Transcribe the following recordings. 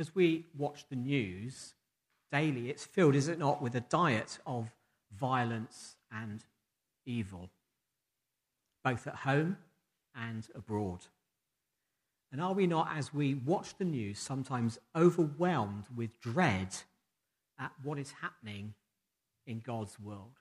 as we watch the news daily, it's filled, is it not, with a diet of violence and evil, both at home and abroad. And are we not, as we watch the news, sometimes overwhelmed with dread at what is happening in God's world?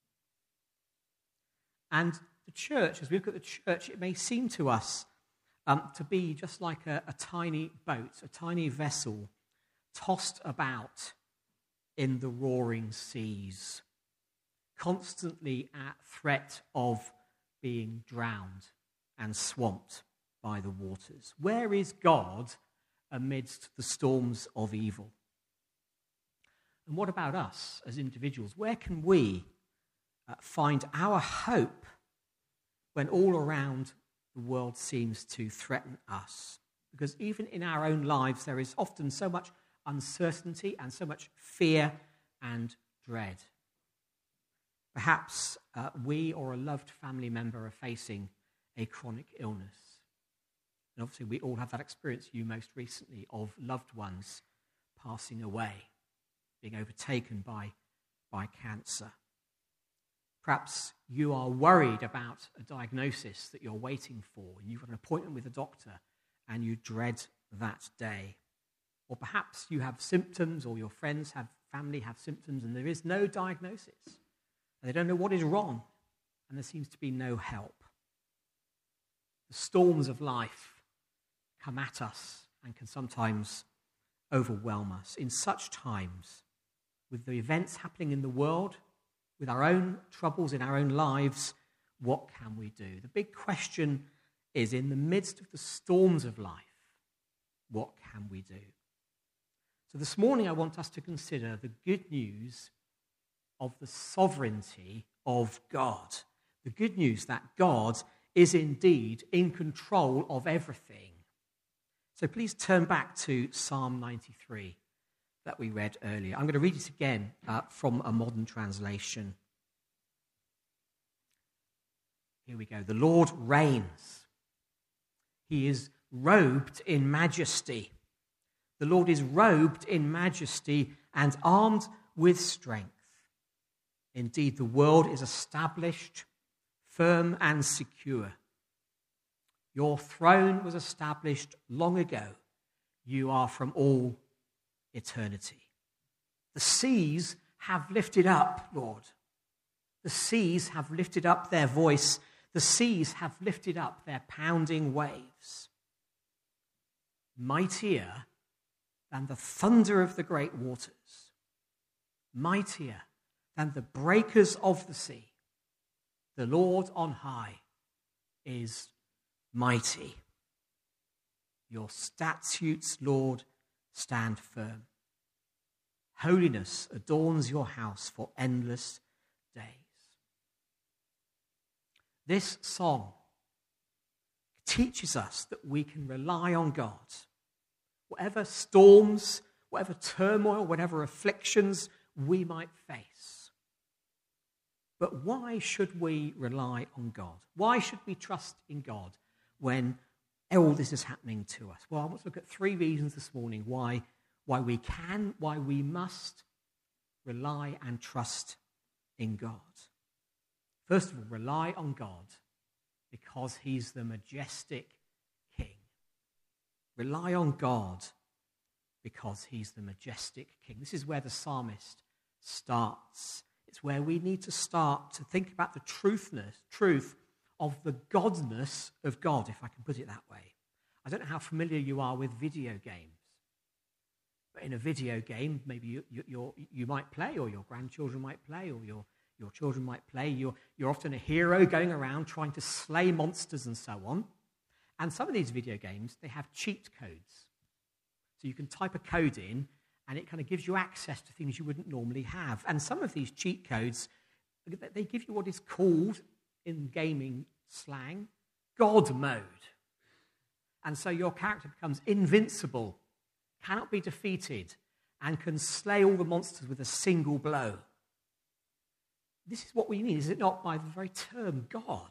And the church, as we look at the church, it may seem to us to be just like a tiny boat, a tiny vessel tossed about in the roaring seas, constantly at threat of being drowned and swamped by the waters. Where is God amidst the storms of evil? And what about us as individuals? Where can we find our hope when all around the world seems to threaten us? Because even in our own lives, there is often so much uncertainty and so much fear and dread. Perhaps we or a loved family member are facing a chronic illness. And obviously we all have that experience, you most recently, of loved ones passing away, being overtaken by cancer. Perhaps you are worried about a diagnosis that you're waiting for, and you've got an appointment with a doctor, and you dread that day. Or perhaps you have symptoms, or your friends have, family have symptoms, and there is no diagnosis. And they don't know what is wrong, and there seems to be no help. The storms of life come at us and can sometimes overwhelm us. In such times, with the events happening in the world, with our own troubles in our own lives, what can we do? The big question is, in the midst of the storms of life, what can we do? So this morning I want us to consider the good news of the sovereignty of God. The good news that God is indeed in control of everything. So please turn back to Psalm 93 that we read earlier. I'm going to read it again from a modern translation. Here we go. The Lord reigns. He is robed in majesty. The Lord is robed in majesty and armed with strength. Indeed, the world is established, firm and secure. Your throne was established long ago. You are from all eternity. The seas have lifted up, Lord. The seas have lifted up their voice. The seas have lifted up their pounding waves. Mightier than the thunder of the great waters. Mightier than the breakers of the sea. The Lord on high is mighty. Your statutes, Lord, stand firm. Holiness adorns your house for endless days. This song teaches us that we can rely on God. Whatever storms, whatever turmoil, whatever afflictions we might face. But why should we rely on God? Why should we trust in God when all this is happening to us? Well, I want to look at 3 reasons this morning why we can, why we must rely and trust in God. First of all, rely on God because he's the majestic King. Rely on God because he's the majestic King. This is where the psalmist starts. It's where we need to start to think about the truth of the godness of God, if I can put it that way. I don't know how familiar you are with video games. But in a video game, maybe you might play, or your grandchildren might play, or your children might play. You're often a hero going around trying to slay monsters and so on. And some of these video games, they have cheat codes. So you can type a code in, and it kind of gives you access to things you wouldn't normally have. And some of these cheat codes, they give you what is called, in gaming slang, God mode. And so your character becomes invincible, cannot be defeated, and can slay all the monsters with a single blow. This is what we mean, is it not, by the very term God?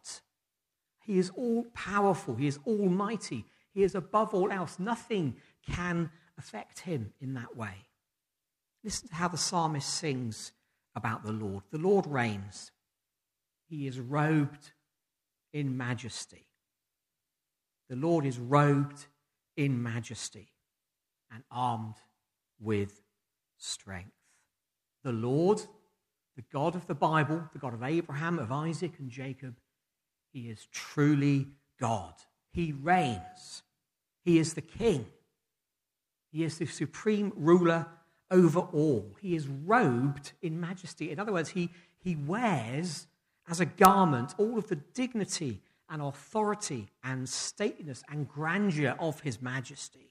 He is all-powerful. He is almighty. He is above all else. Nothing can affect him in that way. Listen to how the psalmist sings about the Lord. The Lord reigns. He is robed in majesty. The Lord is robed in majesty and armed with strength. The Lord, the God of the Bible, the God of Abraham, of Isaac and Jacob, he is truly God. He reigns. He is the king. He is the supreme ruler over all. He is robed in majesty. In other words, he wears as a garment all of the dignity and authority and stateliness and grandeur of his majesty.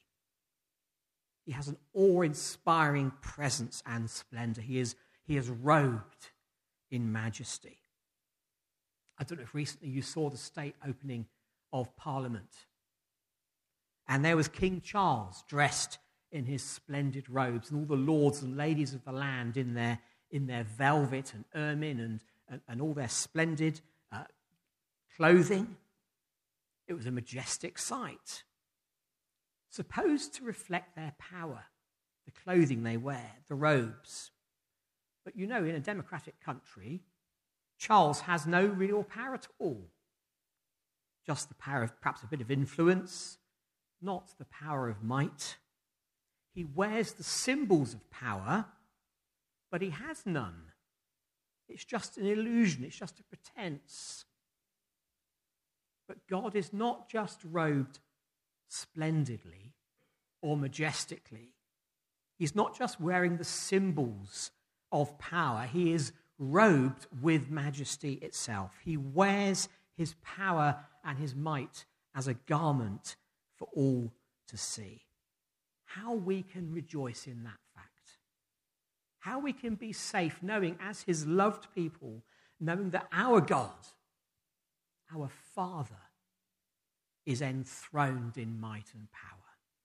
He has an awe-inspiring presence and splendor. He is robed in majesty. I don't know if recently you saw the state opening of Parliament. And there was King Charles dressed in his splendid robes, and all the lords and ladies of the land in their velvet and ermine and all their splendid clothing. It was a majestic sight, supposed to reflect their power, the clothing they wear, the robes. But you know, in a democratic country, Charles has no real power at all. Just the power of perhaps a bit of influence, not the power of might. He wears the symbols of power, but he has none. It's just an illusion. It's just a pretense. But God is not just robed splendidly or majestically. He's not just wearing the symbols of power. He is robed with majesty itself. He wears his power and his might as a garment for all to see. How we can rejoice in that fact. How we can be safe knowing, as his loved people, knowing that our God, our Father, is enthroned in might and power.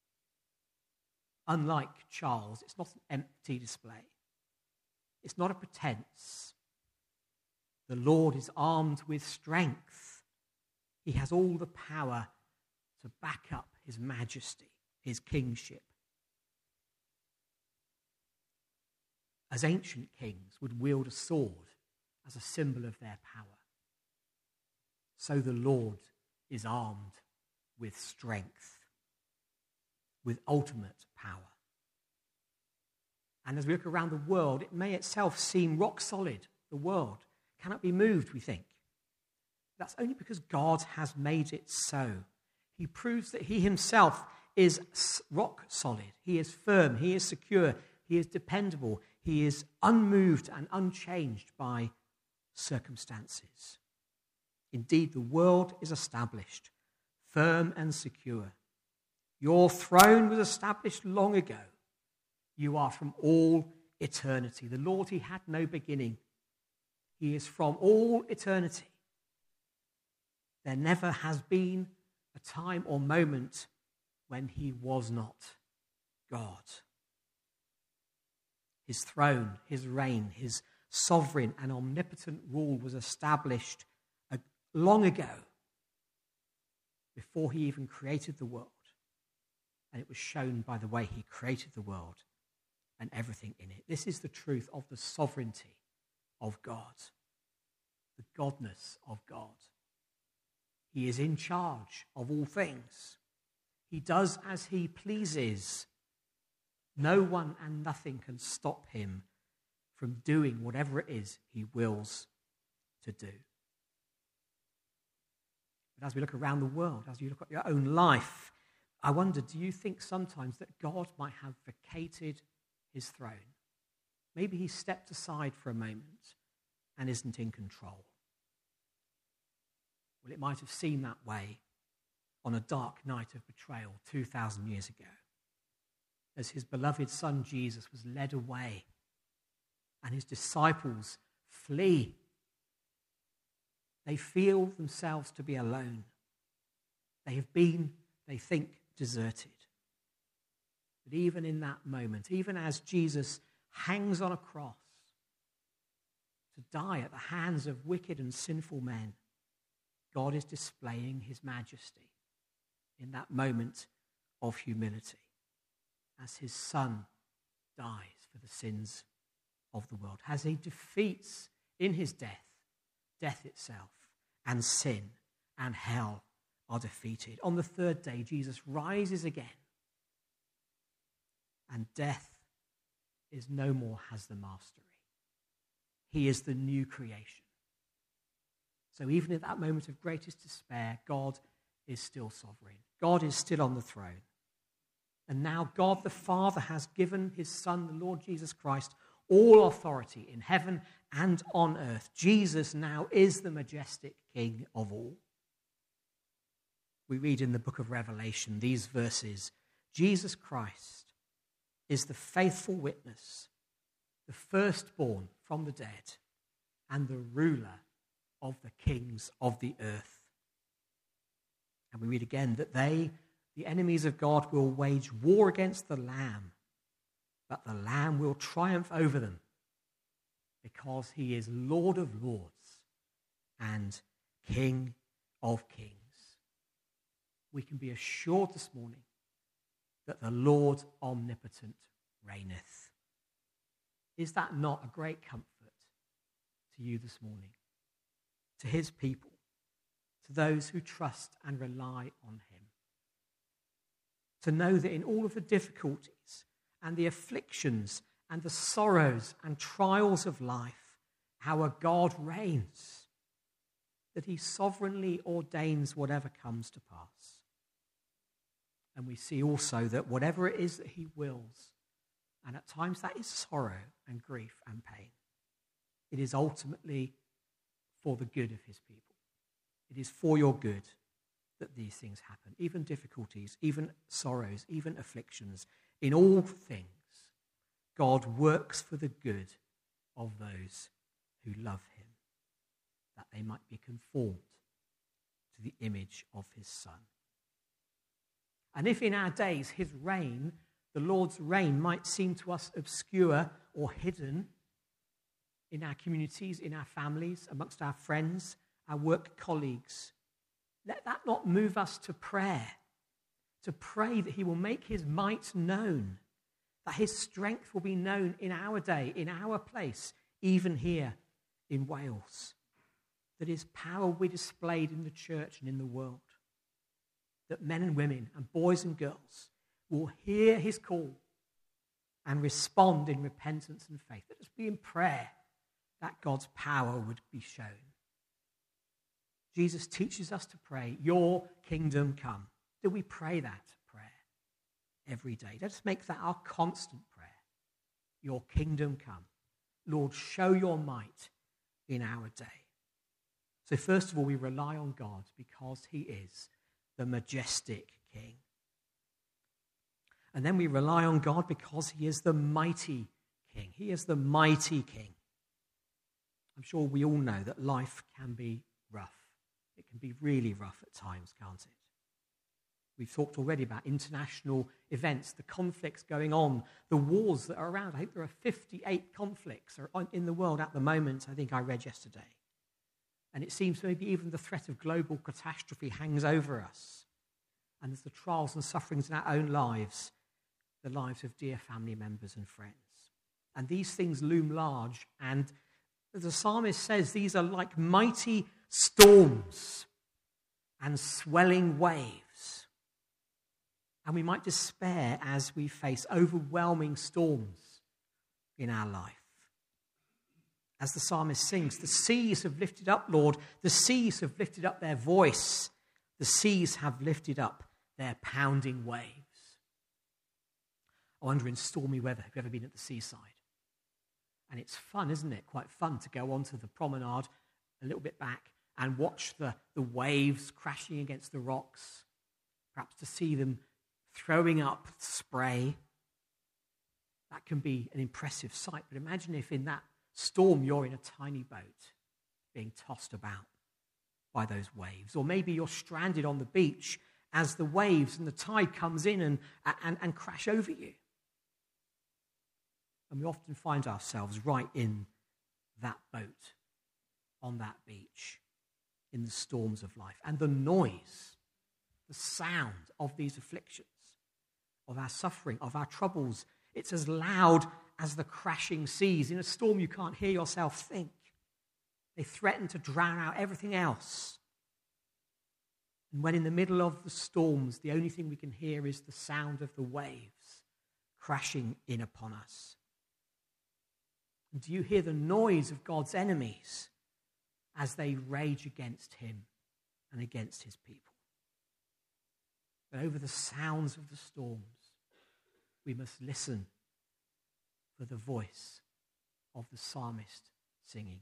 Unlike Charles, it's not an empty display. It's not a pretense. The Lord is armed with strength. He has all the power to back up his majesty, his kingship. As ancient kings would wield a sword as a symbol of their power, so the Lord is armed with strength, with ultimate power. And as we look around the world, it may itself seem rock solid. The world cannot be moved, we think. That's only because God has made it so. He proves that he himself is rock solid. He is firm. He is secure. He is dependable. He is unmoved and unchanged by circumstances. Indeed, the world is established, firm and secure. Your throne was established long ago. You are from all eternity. The Lord, he had no beginning. He is from all eternity. There never has been a time or moment when he was not God. His throne, his reign, his sovereign and omnipotent rule was established long ago, before he even created the world. And it was shown by the way he created the world and everything in it. This is the truth of the sovereignty of God, the godness of God. He is in charge of all things. He does as he pleases. No one and nothing can stop him from doing whatever it is he wills to do. But as we look around the world, as you look at your own life, I wonder, do you think sometimes that God might have vacated his throne? Maybe he stepped aside for a moment and isn't in control. Well, it might have seemed that way on a dark night of betrayal 2,000 years ago, as his beloved son Jesus was led away and his disciples flee. They feel themselves to be alone. They have been, they think, deserted. But even in that moment, even as Jesus hangs on a cross to die at the hands of wicked and sinful men, God is displaying his majesty in that moment of humility. as his Son dies for the sins of the world, as he defeats in his death itself, and sin and hell are defeated. On the third day, Jesus rises again, and death is no more has the mastery. He is the new creation. So even at that moment of greatest despair, God is still sovereign. God is still on the throne. And now God the Father has given his Son, the Lord Jesus Christ, all authority in heaven and on earth. Jesus now is the majestic King of all. We read in the book of Revelation these verses: Jesus Christ is the faithful witness, the firstborn from the dead, and the ruler of the kings of the earth. And we read again that they, the enemies of God, will wage war against the Lamb, but the Lamb will triumph over them because he is Lord of lords and King of kings. We can be assured this morning that the Lord omnipotent reigneth. Is that not a great comfort to you this morning, to his people, to those who trust and rely on him? To know that in all of the difficulties and the afflictions and the sorrows and trials of life, our God reigns, that he sovereignly ordains whatever comes to pass. And we see also that whatever it is that he wills, and at times that is sorrow and grief and pain, it is ultimately for the good of his people. It is for your good that these things happen, even difficulties, even sorrows, even afflictions. In all things, God works for the good of those who love him, that they might be conformed to the image of his Son. And if in our days his reign, the Lord's reign, might seem to us obscure or hidden in our communities, in our families, amongst our friends, our work colleagues, let that not move us to prayer, to pray that he will make his might known, that his strength will be known in our day, in our place, even here in Wales, that his power will be displayed in the church and in the world, that men and women and boys and girls will hear his call and respond in repentance and faith. Let us be in prayer that God's power would be shown. Jesus teaches us to pray, your kingdom come. Do we pray that prayer every day? Let's make that our constant prayer. Your kingdom come. Lord, show your might in our day. So first of all, we rely on God because he is the majestic King. And then we rely on God because he is the mighty King. He is the mighty King. I'm sure we all know that life can be rough. It can be really rough at times, can't it? We've talked already about international events, the conflicts going on, the wars that are around. I think there are 58 conflicts in the world at the moment, I think I read yesterday. And it seems maybe even the threat of global catastrophe hangs over us. And there's the trials and sufferings in our own lives, the lives of dear family members and friends. And these things loom large, and as the psalmist says, these are like mighty storms and swelling waves. And we might despair as we face overwhelming storms in our life. As the psalmist sings, the seas have lifted up, Lord. The seas have lifted up their voice. The seas have lifted up their pounding waves. I wonder, in stormy weather, have you ever been at the seaside? And it's fun, isn't it? Quite fun to go onto the promenade a little bit back and watch the waves crashing against the rocks, perhaps to see them throwing up spray. That can be an impressive sight. But imagine if in that storm you're in a tiny boat being tossed about by those waves. Or maybe you're stranded on the beach as the waves and the tide comes in and crash over you. And we often find ourselves right in that boat, on that beach, in the storms of life. And the noise, the sound of these afflictions, of our suffering, of our troubles. It's as loud as the crashing seas. In a storm, you can't hear yourself think. They threaten to drown out everything else. And when in the middle of the storms, the only thing we can hear is the sound of the waves crashing in upon us. And do you hear the noise of God's enemies as they rage against him and against his people? But over the sounds of the storms, we must listen for the voice of the psalmist singing.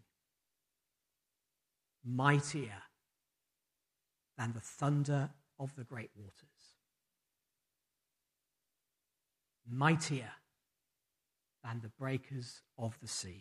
Mightier than the thunder of the great waters. Mightier than the breakers of the sea.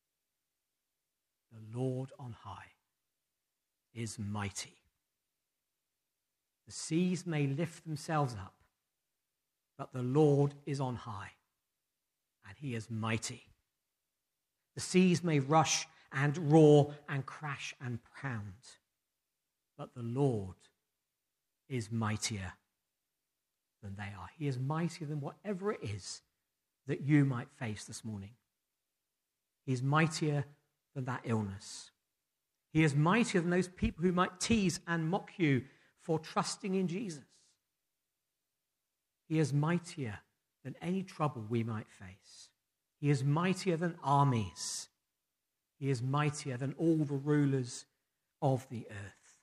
The Lord on high is mighty. The seas may lift themselves up, but the Lord is on high, and he is mighty. The seas may rush and roar and crash and pound, but the Lord is mightier than they are. He is mightier than whatever it is that you might face this morning. He is mightier than that illness. He is mightier than those people who might tease and mock you for trusting in Jesus. He is mightier than any trouble we might face. He is mightier than armies. He is mightier than all the rulers of the earth.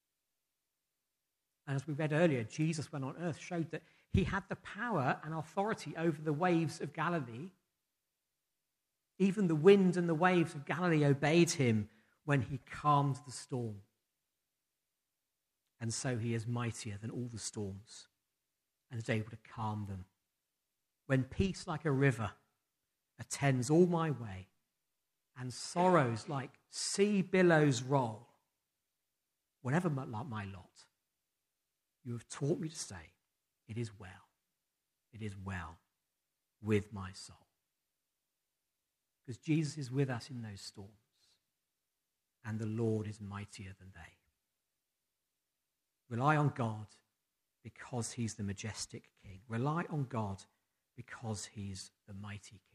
And as we read earlier, Jesus, when on earth, showed that he had the power and authority over the waves of Galilee. Even the wind and the waves of Galilee obeyed him when he calmed the storm. And so he is mightier than all the storms and is able to calm them. When peace like a river attends all my way and sorrows like sea billows roll, whatever my lot, you have taught me to say, it is well with my soul. Because Jesus is with us in those storms, and the Lord is mightier than they. Rely on God because he's the majestic King. Rely on God because he's the mighty King.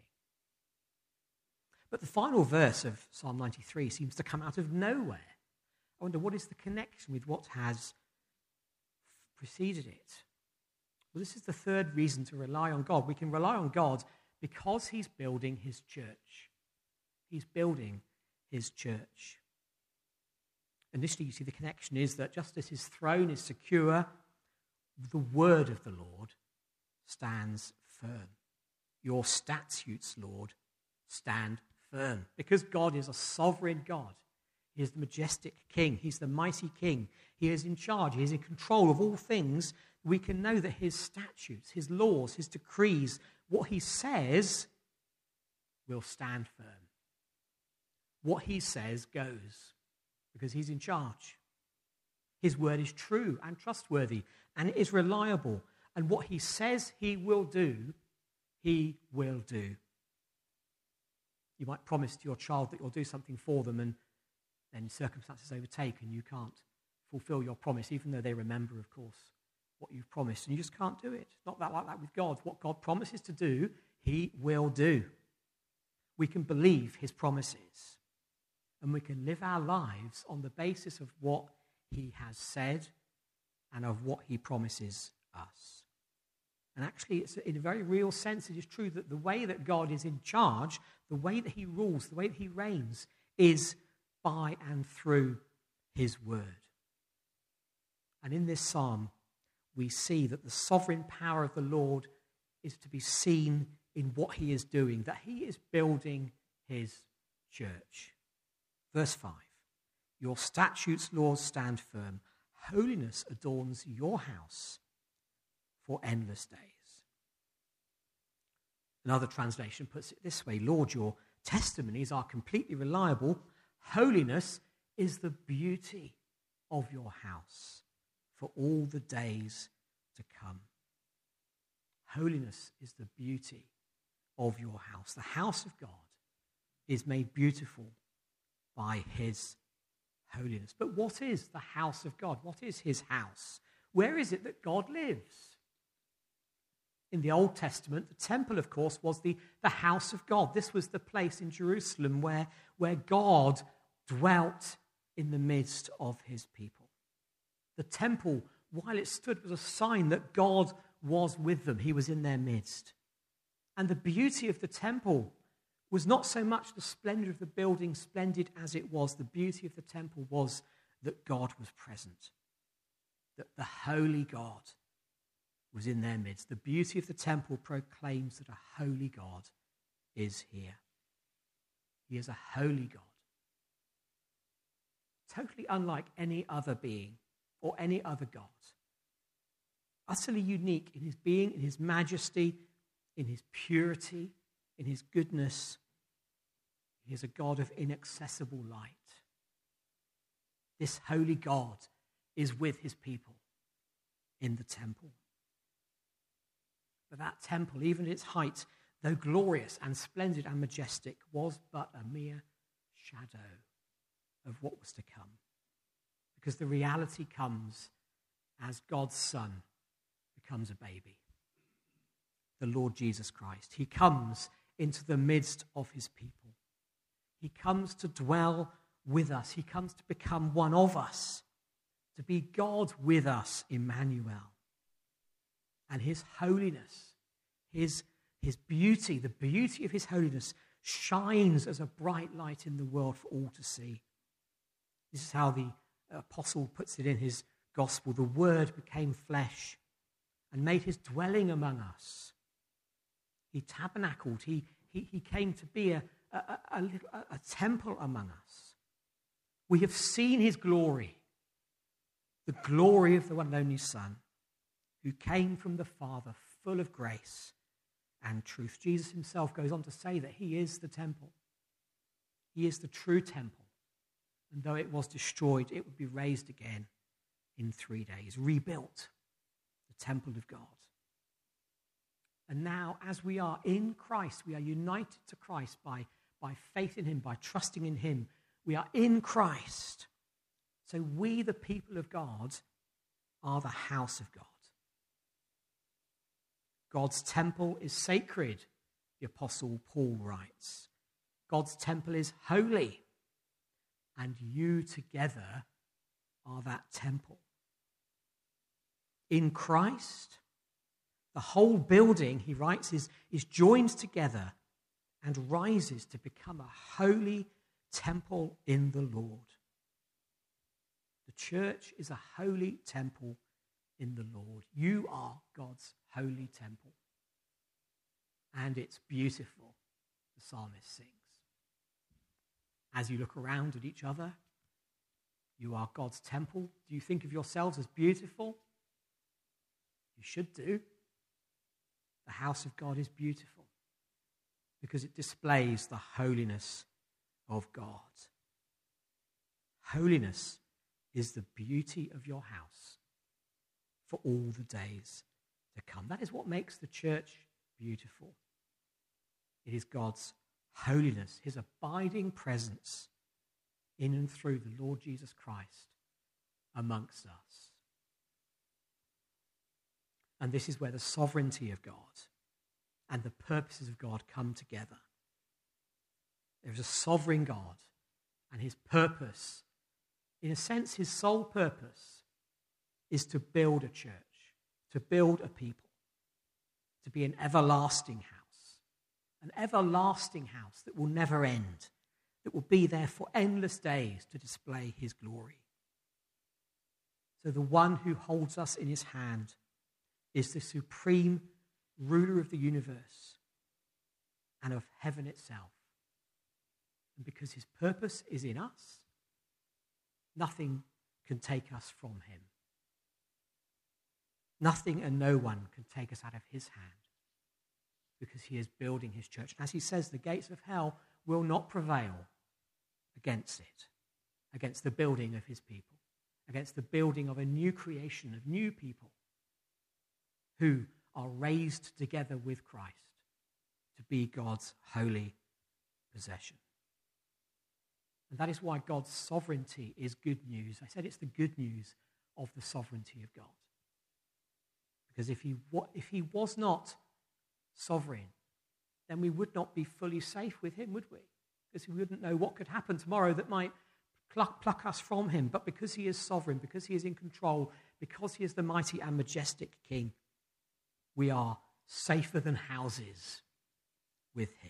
But the final verse of Psalm 93 seems to come out of nowhere. I wonder, what is the connection with what has preceded it? Well, this is the third reason to rely on God. We can rely on God because he's building his church. He's building his church. Initially, you see the connection is that just as his throne is secure, the word of the Lord stands firm. Your statutes, Lord, stand firm. Because God is a sovereign God. He is the majestic King. He's the mighty King. He is in charge. He is in control of all things. We can know that his statutes, his laws, his decrees, what he says will stand firm. What he says goes because he's in charge. His word is true and trustworthy and it is reliable. And what he says he will do, he will do. You might promise to your child that you'll do something for them and then circumstances overtake and you can't fulfill your promise, even though they remember, of course, what you've promised, and you just can't do it. Not that like that with God. What God promises to do, he will do. We can believe his promises, and we can live our lives on the basis of what he has said and of what he promises us. And actually, it's in a very real sense, it is true that the way that God is in charge, the way that he rules, the way that he reigns, is by and through his word. And in this psalm, we see that the sovereign power of the Lord is to be seen in what he is doing, that he is building his church. Verse 5, your statutes, Lord, stand firm. Holiness adorns your house for endless days. Another translation puts it this way, Lord, your testimonies are completely reliable. Holiness is the beauty of your house for all the days to come. Holiness is the beauty of your house. The house of God is made beautiful by his holiness. But what is the house of God? What is his house? Where is it that God lives? In the Old Testament, the temple, of course, was the house of God. This was the place in Jerusalem where God dwelt in the midst of his people. The temple, while it stood, was a sign that God was with them. He was in their midst. And the beauty of the temple was not so much the splendor of the building, splendid as it was. The beauty of the temple was that God was present, that the holy God was in their midst. The beauty of the temple proclaims that a holy God is here. He is a holy God, totally unlike any other being or any other God, utterly unique in his being, in his majesty, in his purity, in his goodness. He is a God of inaccessible light. This holy God is with his people in the temple. But that temple, even at its height, though glorious and splendid and majestic, was but a mere shadow of what was to come. Because the reality comes as God's Son becomes a baby, the Lord Jesus Christ. He comes into the midst of his people. He comes to dwell with us. He comes to become one of us, to be God with us, Emmanuel. And his holiness, his beauty, the beauty of his holiness shines as a bright light in the world for all to see. This is how the apostle puts it in his gospel. The Word became flesh and made his dwelling among us. He tabernacled. He came to be a temple among us. We have seen his glory, the glory of the one and only Son, who came from the Father, full of grace and truth. Jesus himself goes on to say that he is the temple. He is the true temple. And though it was destroyed, it would be raised again in 3 days, rebuilt, the temple of God. And now, as we are in Christ, we are united to Christ by faith in him, by trusting in him. We are in Christ. So we, the people of God, are the house of God. God's temple is sacred, the Apostle Paul writes. God's temple is holy, and you together are that temple. In Christ, the whole building, he writes, is joined together and rises to become a holy temple in the Lord. The church is a holy temple in the Lord. You are God's holy temple. And it's beautiful, the psalmist sings. As you look around at each other, you are God's temple. Do you think of yourselves as beautiful? You should do. The house of God is beautiful because it displays the holiness of God. Holiness is the beauty of your house for all the days to come. That is what makes the church beautiful. It is God's holiness, his abiding presence in and through the Lord Jesus Christ amongst us. And this is where the sovereignty of God and the purposes of God come together. There is a sovereign God, and his purpose, in a sense, his sole purpose, is to build a church, to build a people, to be an everlasting house that will never end, that will be there for endless days to display his glory. So the one who holds us in his hand is the supreme ruler of the universe and of heaven itself. And because his purpose is in us, nothing can take us from him. Nothing and no one can take us out of his hand because he is building his church. And as he says, the gates of hell will not prevail against it, against the building of his people, against the building of a new creation, of new people who are raised together with Christ to be God's holy possession. And that is why God's sovereignty is good news. I said it's the good news of the sovereignty of God. Because if he was not sovereign, then we would not be fully safe with him, would we? Because we wouldn't know what could happen tomorrow that might pluck us from him. But because he is sovereign, because he is in control, because he is the mighty and majestic King, we are safer than houses with him.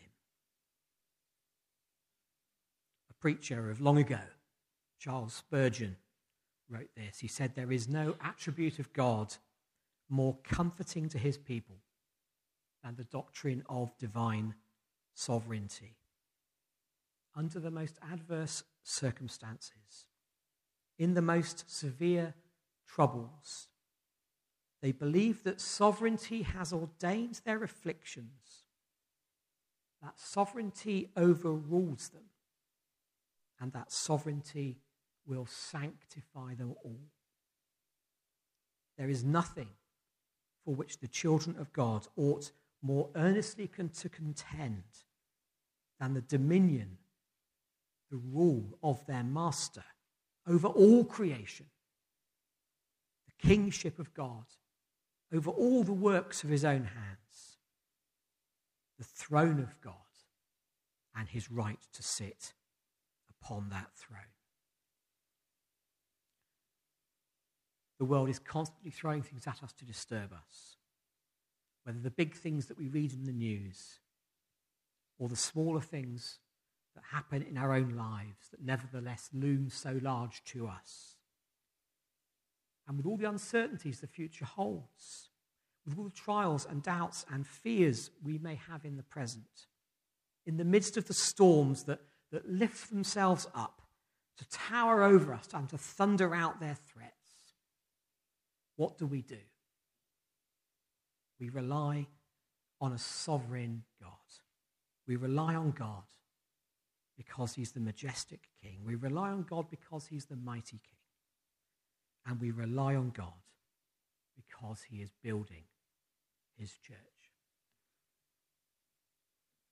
A preacher of long ago, Charles Spurgeon, wrote this. He said, "There is no attribute of God more comforting to his people than the doctrine of divine sovereignty." Under the most adverse circumstances, in the most severe troubles, they believe that sovereignty has ordained their afflictions, that sovereignty overrules them, and that sovereignty will sanctify them all. There is nothing for which the children of God ought more earnestly to contend than the dominion, the rule of their master over all creation, the kingship of God over all the works of his own hands, the throne of God and his right to sit upon that throne. The world is constantly throwing things at us to disturb us, whether the big things that we read in the news or the smaller things that happen in our own lives that nevertheless loom so large to us. And with all the uncertainties the future holds, with all the trials and doubts and fears we may have in the present, in the midst of the storms that lift themselves up to tower over us and to thunder out their threats, what do? We rely on a sovereign God. We rely on God because he's the majestic King. We rely on God because he's the mighty King. And we rely on God because he is building his church.